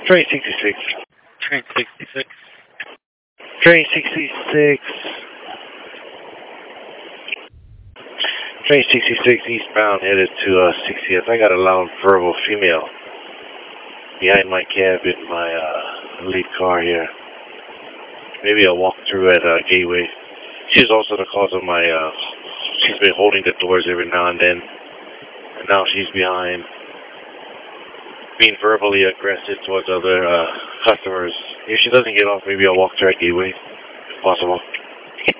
Train 66. Train 66. Train 66. Train 66 eastbound headed to 60th. I got a loud verbal female behind my cab in my lead car here. Maybe I'll walk through at Gateway. She's also the cause of my, she's been holding the doors every now and then. And now she's behind, being verbally aggressive towards other customers. If she doesn't get off, maybe I'll walk through at Gateway, if possible.